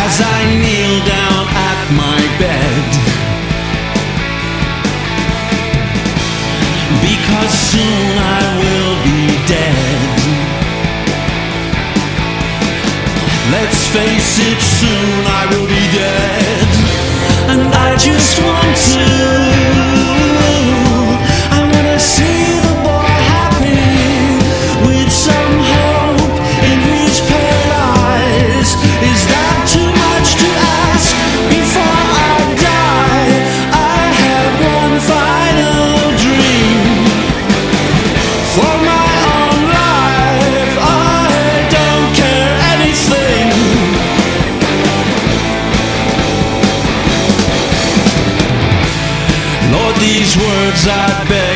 as I kneel down at my bed, because soon I will be dead. Let's face it, soon I will be dead. And I just want to, I wanna see the boy happy, with some hope in his pale eyes. Is that too much to ask? Before I die, I have one final dream. For my own life, I don't care anything. Lord, these words I bear